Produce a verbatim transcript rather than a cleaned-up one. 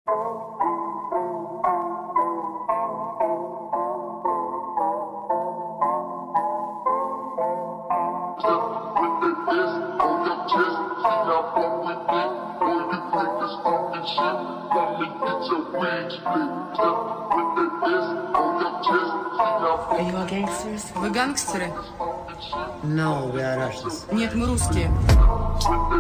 Are you all gangsters? Вы гангстеры? No, we are Russians. Нет, мы русские.